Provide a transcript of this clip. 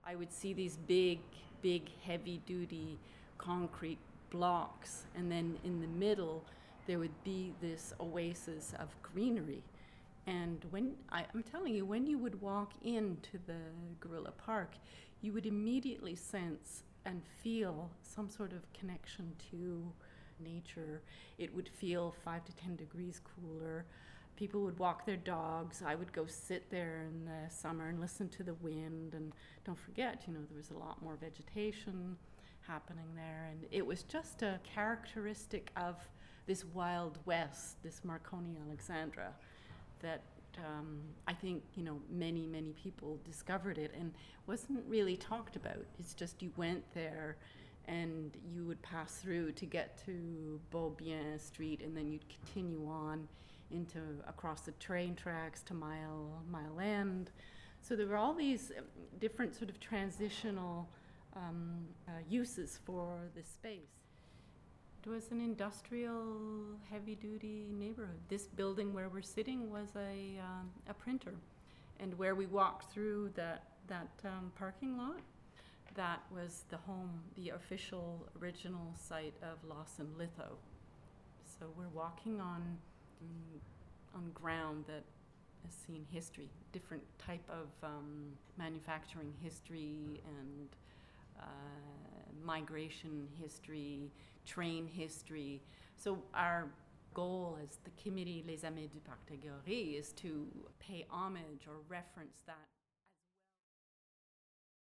I would see these big, heavy-duty concrete blocks, and then in the middle, there would be this oasis of greenery. And I'm telling you, when you would walk into the Gorilla Park, you would immediately sense and feel some sort of connection to nature. It would feel 5 to 10 degrees cooler. People would walk their dogs. I would go sit there in the summer and listen to the wind. And don't forget, there was a lot more vegetation happening there. And it was just a characteristic of this Wild West, this Marconi Alexandra, that I think, many people discovered it and wasn't really talked about. It's just you went there and you would pass through to get to Beaubien Street, and then you'd continue on across the train tracks to Mile End. So there were all these different sort of transitional uses for this space. It was an industrial, heavy-duty neighborhood. This building where we're sitting was a printer, and where we walked through that parking lot, that was the official original site of Lawson Litho. So we're walking on ground that has seen history, different type of manufacturing history and migration history, train history. So our goal as the committee Les Amis du Parc des Gorilles is to pay homage or reference that